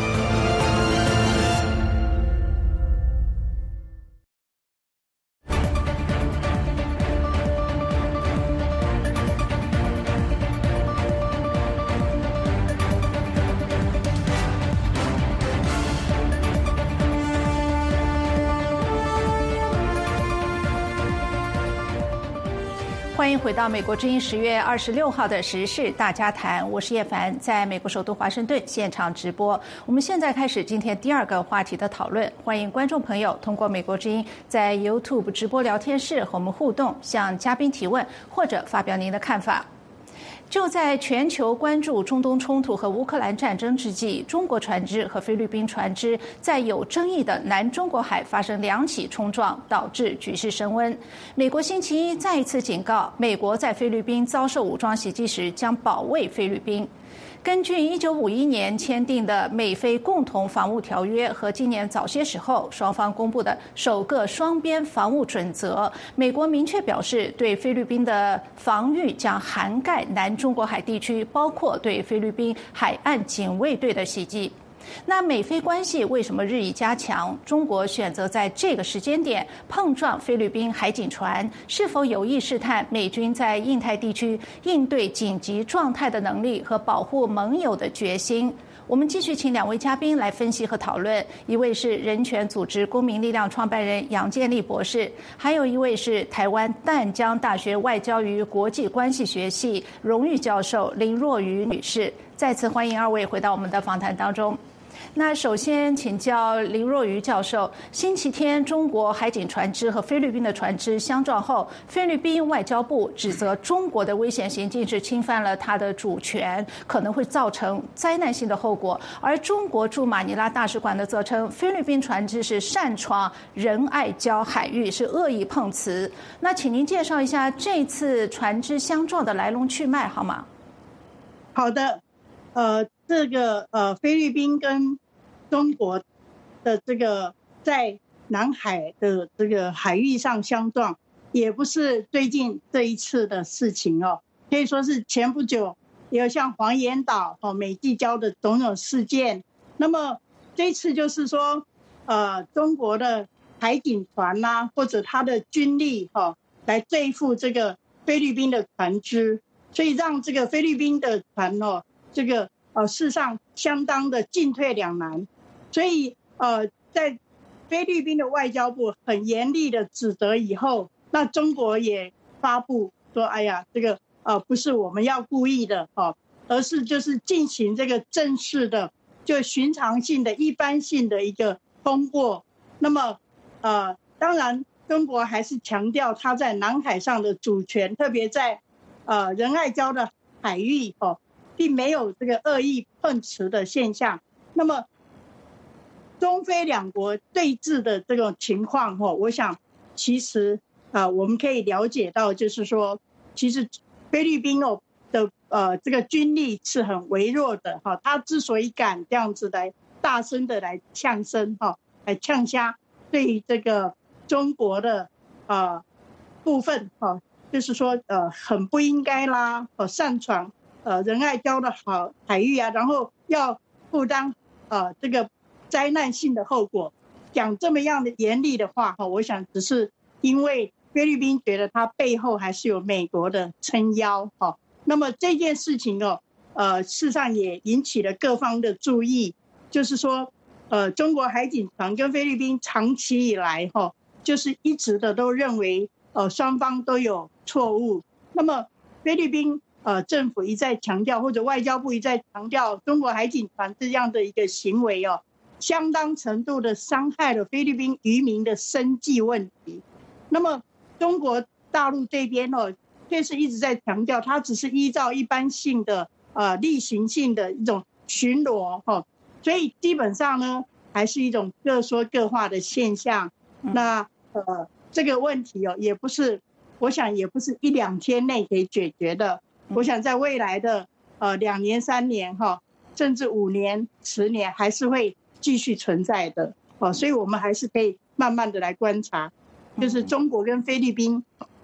欢迎回到美国之音十月二十六号的时事大家谈，我是叶凡，在美国首都华盛顿现场直播。我们现在开始今天第二个话题的讨论，欢迎观众朋友通过美国之音在 YouTube 直播聊天室和我们互动，向嘉宾提问或者发表您的看法。就在全球关注中东冲突和乌克兰战争之际，中国船只和菲律宾船只在有争议的南中国海发生两起冲撞，导致局势升温。美国星期一再一次警告，美国在菲律宾遭受武装袭击时将保卫菲律宾。根据一九五一年签订的美菲共同防务条约和今年早些时候双方公布的首个双边防务准则，美国明确表示，对菲律宾的防御将涵盖南中国海地区，包括对菲律宾海岸警卫队的袭击。那美菲关系为什么日益加强？中国选择在这个时间点碰撞菲律宾海警船，是否有意试探美军在印太地区应对紧急状态的能力和保护盟友的决心？我们继续请两位嘉宾来分析和讨论，一位是人权组织公民力量创办人杨建立博士，还有一位是台湾淡江大学外交与国际关系学系荣誉教授林若愚女士。再次欢迎二位回到我们的访谈当中。那首先请教林若愚教授，星期天中国海警船只和菲律宾的船只相撞后，菲律宾外交部指责中国的危险行径是侵犯了它的主权，可能会造成灾难性的后果。而中国驻马尼拉大使馆呢则称，菲律宾船只是擅闯仁爱礁海域，是恶意碰瓷。那请您介绍一下这次船只相撞的来龙去脉好吗？ 好的，呃，这个呃菲律宾跟中国的这个在南海的这个海域上相撞，也不是最近这一次的事情哦，可以说是前不久也有像黄岩岛、哦美济礁的种种事件。那么这次就是说，呃，中国的海警船呐、啊，或者它的军力哈、哦，来对付这个菲律宾的船只，所以让这个菲律宾的船哦，这个呃事实上相当的进退两难。所以呃，在菲律宾的外交部很严厉的指责以后，那中国也发布说，哎呀，这个呃不是我们要故意的哦，而是就是进行这个正式的，就寻常性的、一般性的一个通过。那么呃，当然中国还是强调它在南海上的主权，特别在呃仁爱礁的海域哦，并没有这个恶意碰瓷的现象。那么中菲两国对峙的这种情况，我想其实啊，我们可以了解到，就是说，其实菲律宾哦的呃这个军力是很微弱的哈，他之所以敢这样子来大声的来呛声哈，来呛虾，对这个中国的呃部分哈，就是说呃很不应该啦，呃擅闯呃仁爱礁的好海域啊，然后要负担呃这个灾难性的后果，讲这么样的严厉的话，我想只是因为菲律宾觉得它背后还是有美国的撑腰。那么这件事情哦，呃，事实上也引起了各方的注意，就是说，呃，中国海警船跟菲律宾长期以来哈，就是一直的都认为，呃，双方都有错误。那么菲律宾呃政府一再强调，或者外交部一再强调，中国海警船这样的一个行为哦，相当程度的伤害了菲律宾渔民的生计问题。那么中国大陆这边哦，却是一直在强调，它只是依照一般性的呃例行性的一种巡逻哈、哦，所以基本上呢，还是一种各说各话的现象。那呃这个问题哦，也不是，我想也不是一两天内可以解决的。我想在未来的呃两年、三年哈、哦，甚至五年、十年，还是会继续存在的哦，所以我们还是可以慢慢的来观察，就是中国跟菲律宾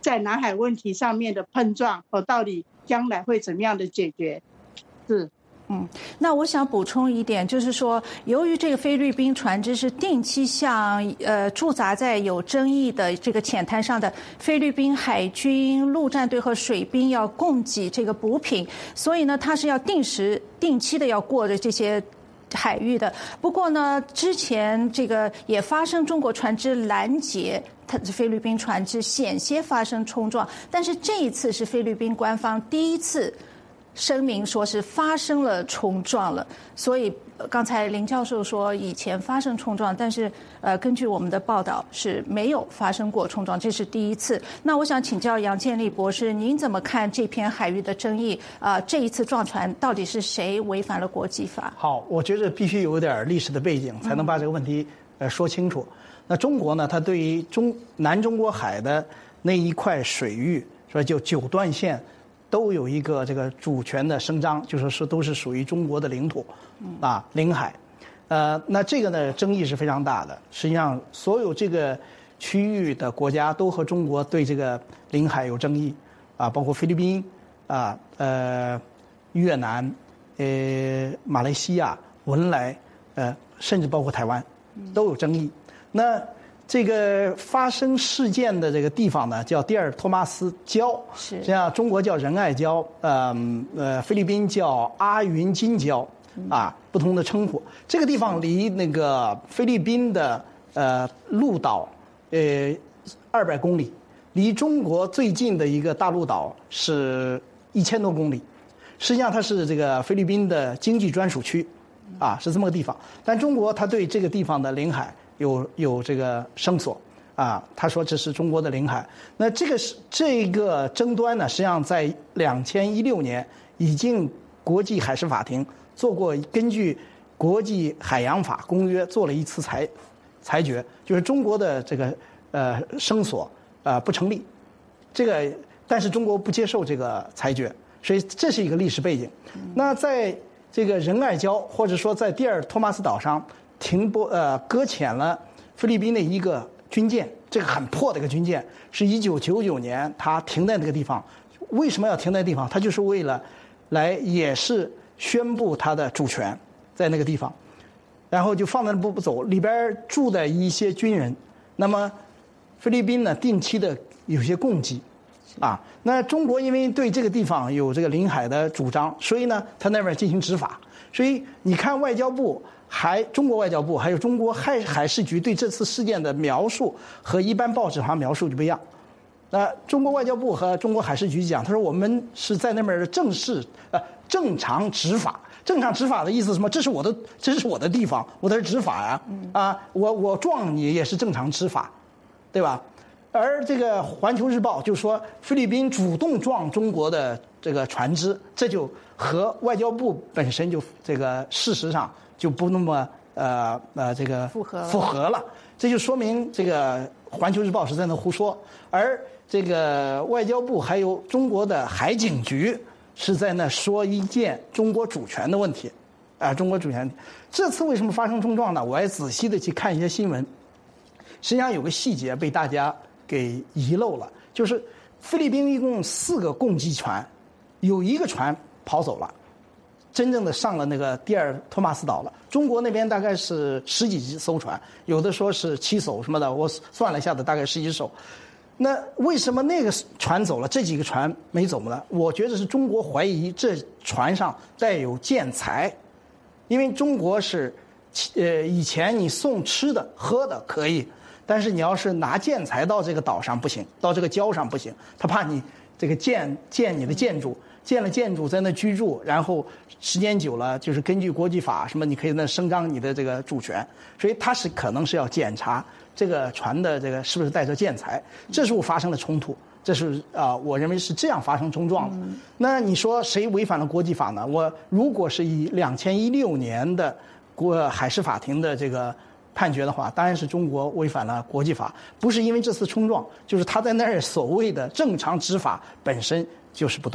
在南海问题上面的碰撞，哦，到底将来会怎么样的解决？是。 嗯，那我想补充一点，就是说，由于这个菲律宾船只是定期向呃驻扎在有争议的这个浅滩上的菲律宾海军陆战队和水兵要供给这个补品，所以呢，它是要定时、定期的要过的这些海域的。不过呢，之前这个也发生中国船只拦截它菲律宾船只，险些发生冲撞，但是这一次是菲律宾官方第一次声明说是发生了冲撞了，所以刚才林教授说以前发生冲撞，但是呃，根据我们的报道是没有发生过冲撞，这是第一次。那我想请教杨建立博士，您怎么看这片海域的争议？啊、呃，这一次撞船到底是谁违反了国际法？ 好，我觉得必须有点历史的背景，才能把这个问题呃说清楚。那中国呢，它对于中南中国海的那一块水域，说就九段线，都有一个这个主权的声张，就是说都是属于中国的领土，啊，领海。呃，那这个呢，争议是非常大的。实际上，所有这个区域的国家都和中国对这个领海有争议，啊，包括菲律宾，啊，呃，越南，呃，马来西亚、文莱，呃，甚至包括台湾，都有争议。那这个发生事件的这个地方呢，叫第尔托马斯礁， 是这样中国叫仁爱礁，呃呃，菲律宾叫阿云金礁，啊，不同的称呼。这个地方离那个菲律宾的呃陆岛，呃二百公里，离中国最近的一个大陆岛是一千多公里。实际上它是这个菲律宾的经济专属区，啊，是这么个地方。但中国它对这个地方的领海有有这个声索，啊，他说这是中国的领海。那这个是这个争端呢，实际上在两千一六年已经国际海事法庭做过，根据国际海洋法公约做了一次裁裁决，就是中国的这个呃声索呃不成立。这个但是中国不接受这个裁决，所以这是一个历史背景。那在这个仁爱礁或者说在第尔托马斯岛上停泊呃搁浅了菲律宾的一个军舰，这个很破的一个军舰，是一九九九年它停在那个地方。为什么要停在地方？它就是为了来也是宣布它的主权在那个地方，然后就放在那不不走，里边住的一些军人。那么菲律宾呢，定期的有些供给，啊，那中国因为对这个地方有这个领海的主张，所以呢，他那边进行执法。所以你看外交部还中国外交部还有中国海海事局对这次事件的描述和一般报纸上描述就不一样。那中国外交部和中国海事局讲，他说我们是在那边的正式呃正常执法。正常执法的意思是什么？这是我的这是我的地方，我在这执法呀，啊，我我撞你也是正常执法，对吧？而这个《环球日报》就说菲律宾主动撞中国的这个船只，这就和外交部本身就这个事实上就不那么呃呃这个符合符合了，这就说明这个《环球日报》是在那胡说，而这个外交部还有中国的海警局是在那说一件中国主权的问题，啊、呃，中国主权。这次为什么发生冲撞呢？我也仔细的去看一些新闻，实际上有个细节被大家给遗漏了，就是菲律宾一共四个供给船，有一个船跑走了，真正的上了那个第尔托马斯岛了。中国那边大概是十几艘船，有的说是七艘什么的，我算了一下子，大概十几艘。那为什么那个船走了，这几个船没走呢？我觉得是中国怀疑这船上带有建材，因为中国是，呃，以前你送吃的喝的可以，但是你要是拿建材到这个岛上不行，到这个礁上不行，他怕你这个建建你的建筑，建了建筑在那居住，然后时间久了，就是根据国际法什么，你可以那声张你的这个主权，所以他是可能是要检查这个船的这个是不是带着建材，这时候发生了冲突，这是啊、呃，我认为是这样发生冲撞的。嗯、那你说谁违反了国际法呢？我如果是以两千一六年的国海事法庭的这个判决的话，当然是中国违反了国际法，不是因为这次冲撞，就是他在那儿所谓的正常执法本身就是不对的。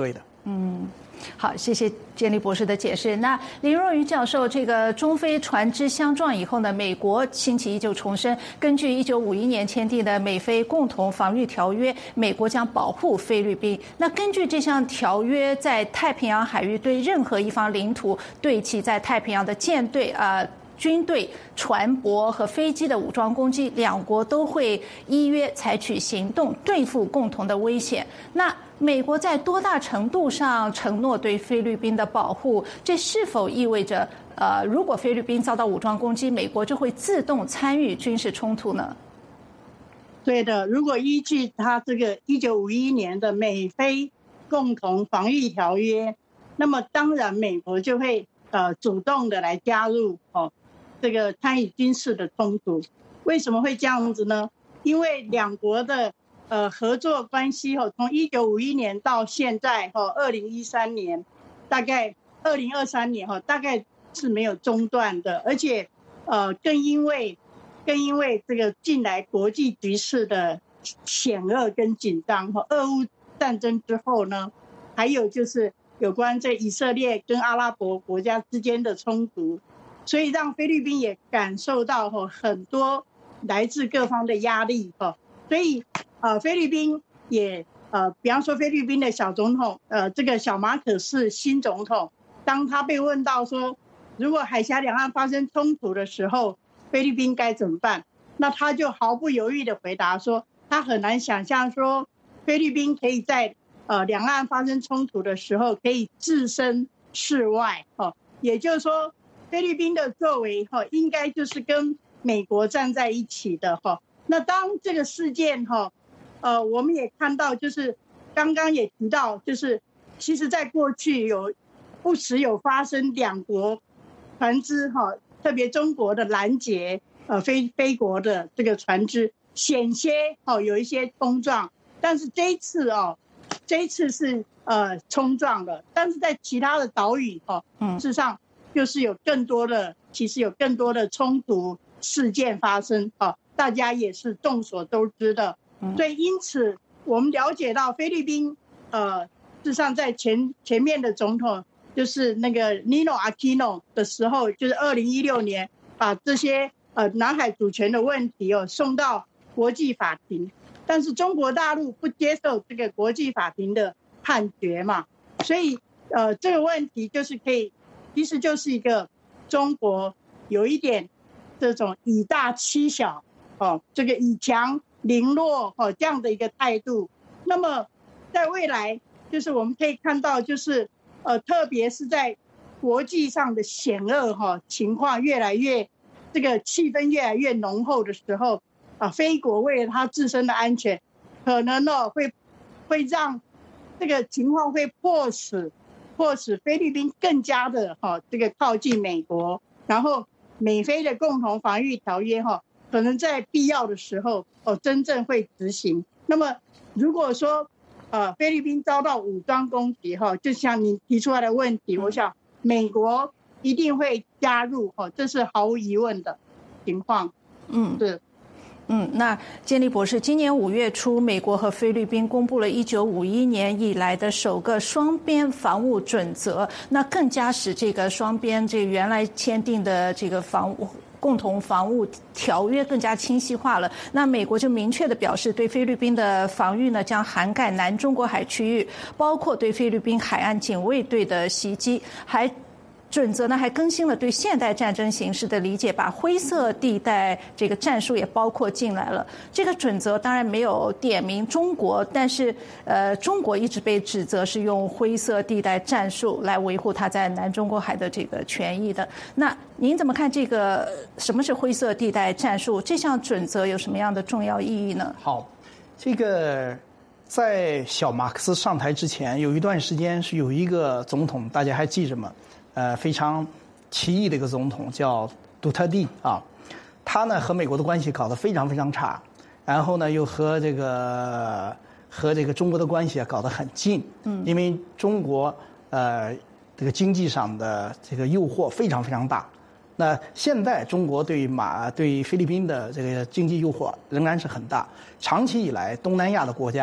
嗯。好，谢谢建立博士的解释。那林若愚教授，这个中菲船只相撞以后呢，美国星期一就重申，根据一九五一年签订的美菲共同防御条约，美国将保护菲律宾。那根据这项条约，在太平洋海域对任何一方领土对其在太平洋的舰队啊。呃军队、船舶和飞机的武装攻击，两国都会依约采取行动对付共同的危险。那美国在多大程度上承诺对菲律宾的保护？这是否意味着，呃，如果菲律宾遭到武装攻击，美国就会自动参与军事冲突呢？ 对的，如果依据他这个一九五一年的美菲共同防御条约，那么当然美国就会呃主动的来加入哦。这个参与军事的冲突，为什么会这样子呢？因为两国的呃合作关系哦，从一九五一年到现在哈，二零一三年，大概二零二三年哈，大概是没有中断的，而且呃更因为更因为这个近来国际局势的险恶跟紧张哈，俄乌战争之后呢，还有就是有关这以色列跟阿拉伯国家之间的冲突。所以让菲律宾也感受到很多来自各方的压力，所以呃菲律宾也呃比方说菲律宾的小总统呃这个小马可仕新总统，当他被问到说如果海峡两岸发生冲突的时候，菲律宾该怎么办？那他就毫不犹豫的回答说，他很难想象说菲律宾可以在呃两岸发生冲突的时候可以置身事外，也就是说。菲律宾的作为应该就是跟美国站在一起的。那当这个事件呃，我们也看到就是刚刚也提到，就是其实在过去有不时有发生两国船只特别中国的拦截呃菲菲国的这个船只险些有一些冲撞，但是这一次哦这一次是呃冲撞了，但是在其他的岛屿事实上就是有更多的，其实有更多的冲突事件发生啊，大家也是众所周知的。所以因此我们了解到菲律宾，呃，事实上在前前面的总统就是那个 Nino Aquino 的时候，就是二零一六年把这些呃南海主权的问题哦送到国际法庭，但是中国大陆不接受这个国际法庭的判决嘛，所以呃这个问题就是可以。其实就是一个中国有一点这种以大欺小哦，这个以强凌弱哦这样的一个态度。那么在未来，就是我们可以看到，就是呃，特别是在国际上的险恶哈情况越来越，这个气氛越来越浓厚的时候啊，菲国为了他自身的安全，可能呢会会让这个情况会迫使。迫使菲律宾更加的哈这个靠近美国，然后美菲的共同防御条约哈，可能在必要的时候哦真正会执行。那么如果说呃菲律宾遭到武装攻击哈，就像你提出来的问题，我想美国一定会加入哈，这是毫无疑问的情况。嗯，是。 嗯，那建立博士，今年五月初，美国和菲律宾公布了一九五一年以来的首个双边防务准则，那更加使这个双边这原来签订的这个防务共同防务条约更加清晰化了。那美国就明确的表示，对菲律宾的防御呢，将涵盖南中国海区域，包括对菲律宾海岸警卫队的袭击，还。准则呢还更新了对现代战争形势的理解，把灰色地带这个战术也包括进来了。这个准则当然没有点名中国，但是呃，中国一直被指责是用灰色地带战术来维护它在南中国海的这个权益的。那您怎么看这个什么是灰色地带战术？这项准则有什么样的重要意义呢？ 好，这个在小马克思上台之前，有一段时间是有一个总统，大家还记着吗？呃，非常奇异的一个总统叫杜特地啊，他呢和美国的关系搞得非常非常差，然后呢又和这个和这个中国的关系啊搞得很近，嗯，因为中国呃这个经济上的这个诱惑非常非常大。那现在中国对马对菲律宾的这个经济诱惑仍然是很大，长期以来东南亚的国家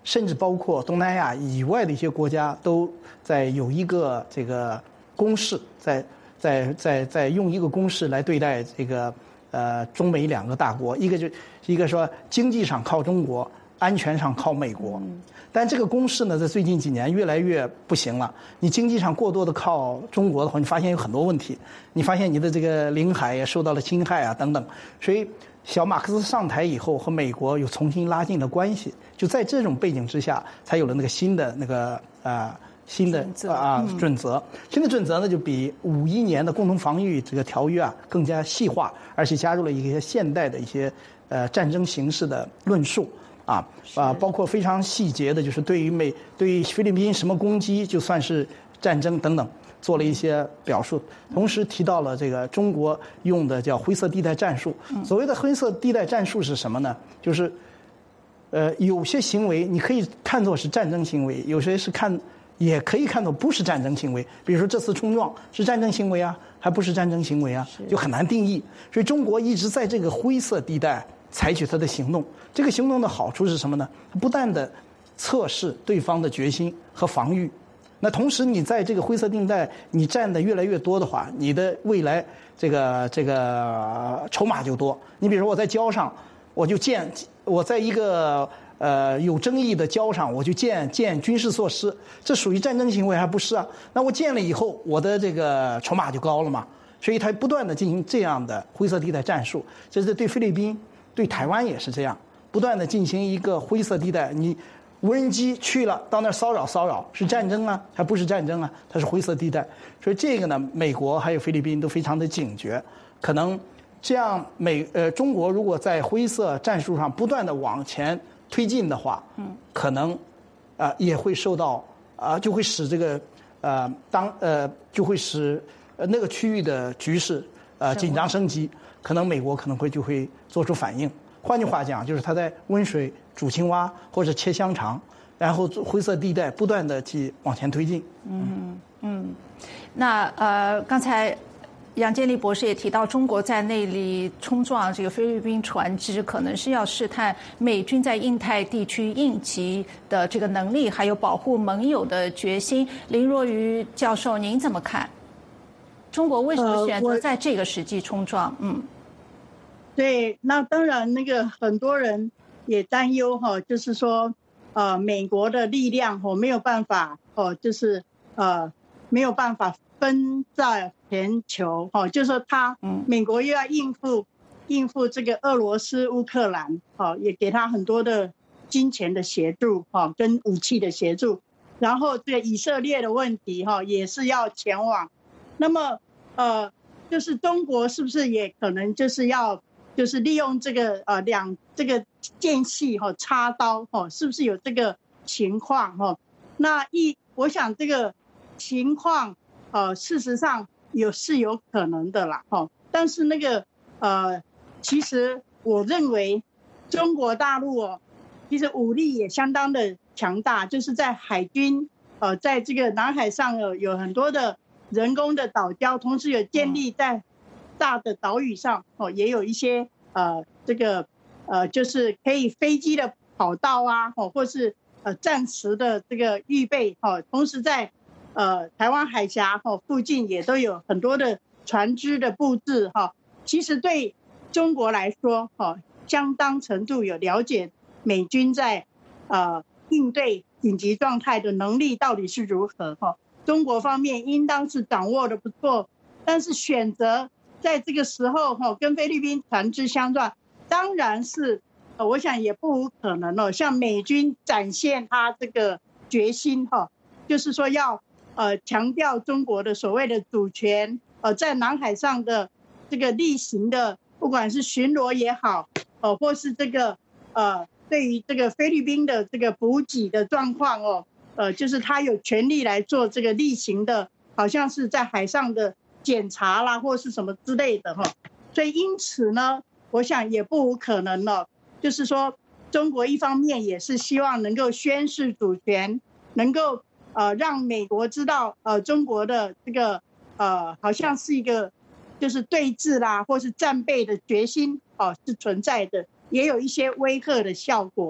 甚至包括东南亚以外的一些国家，都在有一个这个公式，在在在在用一个公式来对待这个呃中美两个大国，一个就一个说经济上靠中国，安全上靠美国。但这个公式呢，在最近几年越来越不行了。你经济上过多的靠中国的话，你发现有很多问题。你发现你的这个领海也受到了侵害啊，等等。所以，小马克思上台以后，和美国又重新拉近了关系。就在这种背景之下，才有了那个新的那个呃新的啊准则。新的准则呢，就比五一年的共同防御这个条约啊更加细化，而且加入了一些现代的一些呃战争形式的论述。啊啊，包括非常细节的，就是对于美对于菲律宾什么攻击就算是战争等等，做了一些表述。同时提到了这个中国用的叫灰色地带战术。所谓的灰色地带战术是什么呢？就是呃有些行为你可以看作是战争行为，有些是看也可以看作不是战争行为。比如说这次冲撞是战争行为啊，还不是战争行为啊，就很难定义。所以中国一直在这个灰色地带采取它的行动。这个行动的好处是什么呢？不断的测试对方的决心和防御。那同时你在这个灰色地带你占的越来越多的话，你的未来这个这个筹码就多。你比如说我在礁上，我就建我在一个呃有争议的礁上，我就建建军事设施，这属于战争行为还不是啊？那我建了以后，我的这个筹码就高了嘛。所以它不断的进行这样的灰色地带战术，这是对菲律宾、对台湾也是这样。不断的进行一个灰色地带，你无人机去了到那儿骚扰骚扰，是战争啊，还不是战争啊？它是灰色地带。所以这个呢，美国还有菲律宾都非常的警觉，可能这样美呃中国如果在灰色战术上不断的往前推进的话，嗯，可能啊、呃、也会受到啊、呃、就会使这个呃当呃就会使呃那个区域的局势呃紧张升级，可能美国可能会就会做出反应。换句话讲，就是他在温水煮青蛙或者切香肠，然后灰色地带不断的去往前推进。 嗯嗯，那呃，刚才杨建立博士也提到，中国在那里冲撞这个菲律宾船只，可能是要试探美军在印太地区应急的这个能力，还有保护盟友的决心。林若愚教授，您怎么看？中国为什么选择在这个时机冲撞？嗯。 对，那当然，那个很多人也担忧哈，就是说，呃，美国的力量哦没有办法哦，就是呃没有办法分在全球哈，就是说他美国又要应付应付这个俄罗斯、乌克兰，哦，也给他很多的金钱的协助哈，跟武器的协助，然后这个以色列的问题哈也是要前往，那么呃，就是中国是不是也可能就是要？就是利用这个呃两这个间隙哈、哦、插刀哈、哦，是不是有这个情况哈、哦？那一我想这个情况呃事实上有是有可能的啦哈、哦，但是那个呃其实我认为中国大陆哦，其实武力也相当的强大，就是在海军呃在这个南海上有有很多的人工的岛礁，同时有建立在大的岛屿上哦，也有一些呃这个呃就是可以飞机的跑道啊，哦，或是呃战时的这个预备哦，同时在呃台湾海峡哦附近也都有很多的船只的布置哈、哦。其实对中国来说哦，相当程度有了解美军在呃应对紧急状态的能力到底是如何哈、哦。中国方面应当是掌握的不错，但是选择在这个时候哈跟菲律宾船只相撞，当然是呃我想也不无可能哦，向美军展现他这个决心哈，就是说要呃强调中国的所谓的主权，呃在南海上的这个例行的不管是巡逻也好，呃或是这个呃对于这个菲律宾的这个补给的状况哦，呃就是他有权利来做这个例行的，好像是在海上的检查啦或是什么之类的哈，所以因此呢，我想也不无可能了，就是说中国一方面也是希望能够宣示主权，能够呃让美国知道呃中国的这个呃好像是一个就是对峙啦或是战备的决心哦、呃、是存在的，也有一些威吓的效果。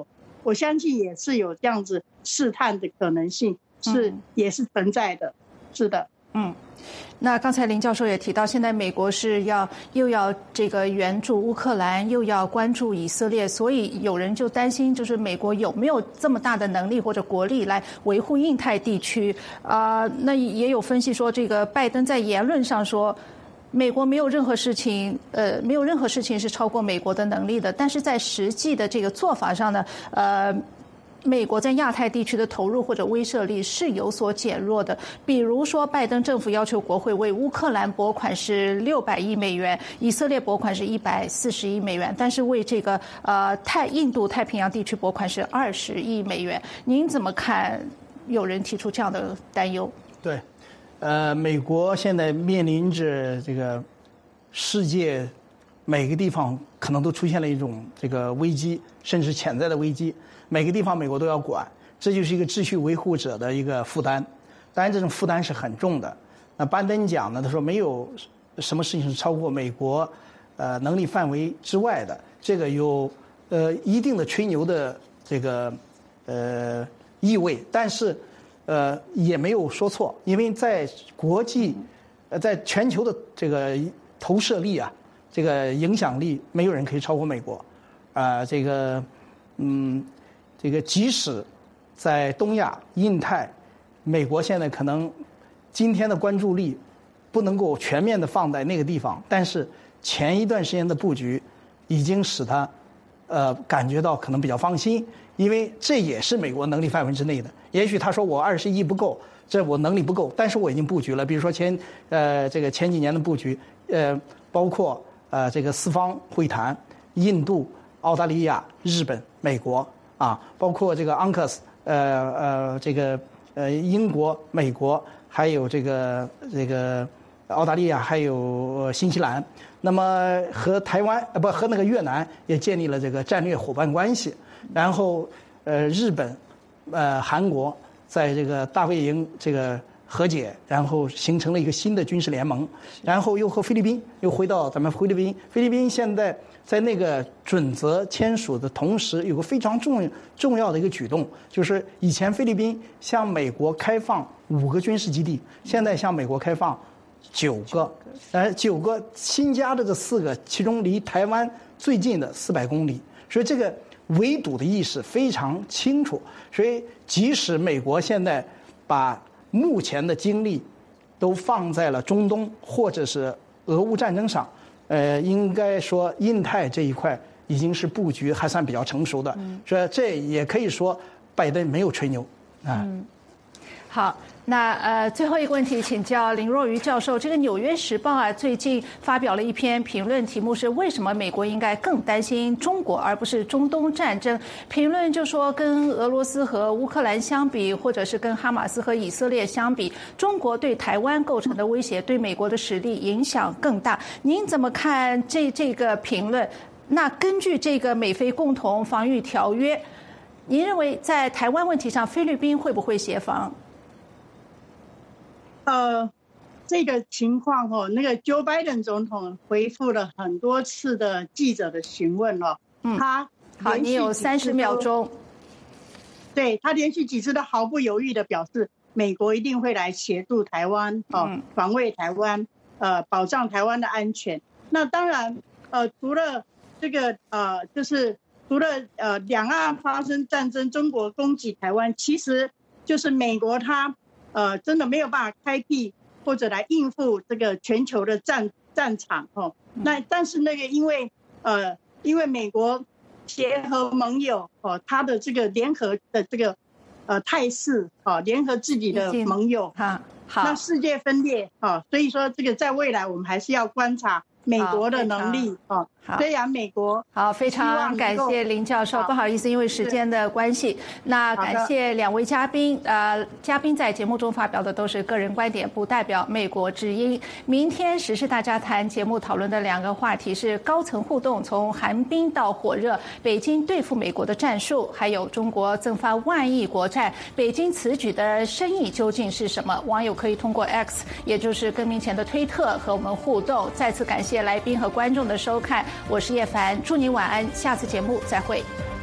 我相信也是有这样子试探的可能性，是、嗯、也是存在的，是的， 嗯。那刚才林教授也提到，现在美国是要又要这个援助乌克兰，又要关注以色列，所以有人就担心，就是美国有没有这么大的能力或者国力来维护印太地区啊、呃？那也有分析说，这个拜登在言论上说，美国没有任何事情，呃，没有任何事情是超过美国的能力的，但是在实际的这个做法上呢，呃。美国在亚太地区的投入或者威慑力是有所减弱的，比如说拜登政府要求国会为乌克兰拨款是六百亿美元，以色列拨款是一百四十亿美元，但是为这个呃太印度太平洋地区拨款是二十亿美元。您怎么看？有人提出这样的担忧？ 对，呃，美国现在面临着这个世界每个地方可能都出现了一种这个危机，甚至潜在的危机。每个地方美国都要管，这就是一个秩序维护者的一个负担。当然，这种负担是很重的。那拜登讲呢，他说没有什么事情是超过美国呃能力范围之外的，这个有呃一定的吹牛的这个呃意味，但是呃也没有说错，因为在国际呃在全球的这个投射力啊，这个影响力，没有人可以超过美国啊、呃。这个嗯。这个即使在东亚、印太，美国现在可能今天的关注力不能够全面的放在那个地方，但是前一段时间的布局已经使他呃感觉到可能比较放心，因为这也是美国能力范围之内的。也许他说我二十亿不够，这我能力不够，但是我已经布局了。比如说前呃这个前几年的布局，呃包括呃这个四方会谈，印度、澳大利亚、日本、美国。啊，包括这个 A U N C U S， 呃呃，这个呃英国、美国，还有这个这个澳大利亚，还有新西兰，那么和台湾呃不和那个越南也建立了这个战略伙伴关系，然后呃日本、呃韩国在这个大卫营这个和解，然后形成了一个新的军事联盟，然后又和菲律宾又回到咱们菲律宾，菲律宾现在。在那个准则签署的同时，有个非常重重要的一个举动，就是以前菲律宾向美国开放五个军事基地，现在向美国开放九个，呃，九个新加的这四个，其中离台湾最近的四百公里，所以这个围堵的意识非常清楚。所以，即使美国现在把目前的精力都放在了中东或者是俄乌战争上。呃，应该说印太这一块已经是布局还算比较成熟的，嗯、所以这也可以说拜登没有吹牛啊。 嗯，好，那呃最后一个问题，请教林若愚教授。这个《纽约时报》啊，最近发表了一篇评论，题目是为什么美国应该更担心中国而不是中东战争？评论就说，跟俄罗斯和乌克兰相比，或者是跟哈马斯和以色列相比，中国对台湾构成的威胁对美国的实力影响更大。您怎么看这这个评论？那根据这个美菲共同防御条约，您认为在台湾问题上，菲律宾会不会协防？ 呃，这个情况哦，那个 Joe Biden 总统回复了很多次的记者的询问哦， 嗯， 他好，你有三十秒钟。 对，他连续几次都毫不犹豫的表示，美国一定会来协助台湾哦，嗯、防卫台湾，呃，保障台湾的安全。那当然，呃，除了这个呃，就是除了呃两岸发生战争，中国攻击台湾，其实就是美国他。呃，真的没有办法开辟或者来应付这个全球的战战场哦。那但是那个因为呃，因为美国结合盟友哦，他的这个联合的这个呃态势哦，联合自己的盟友， 好，好， 那世界分裂哦，所以说这个在未来我们还是要观察美国的能力哦。虽然美国好，非常感谢林教授，不好意思，因为时间的关系，那感谢两位嘉宾。呃，嘉宾在节目中发表的都是个人观点，不代表美国之音。明天时事大家谈节目讨论的两个话题是高层互动，从寒冰到火热，北京对付美国的战术，还有中国增发万亿国债，北京此举的深意究竟是什么？网友可以通过 X， 也就是更名前的推特和我们互动。再次感谢来宾和观众的收看。我是叶凡，祝您晚安，下次节目再会。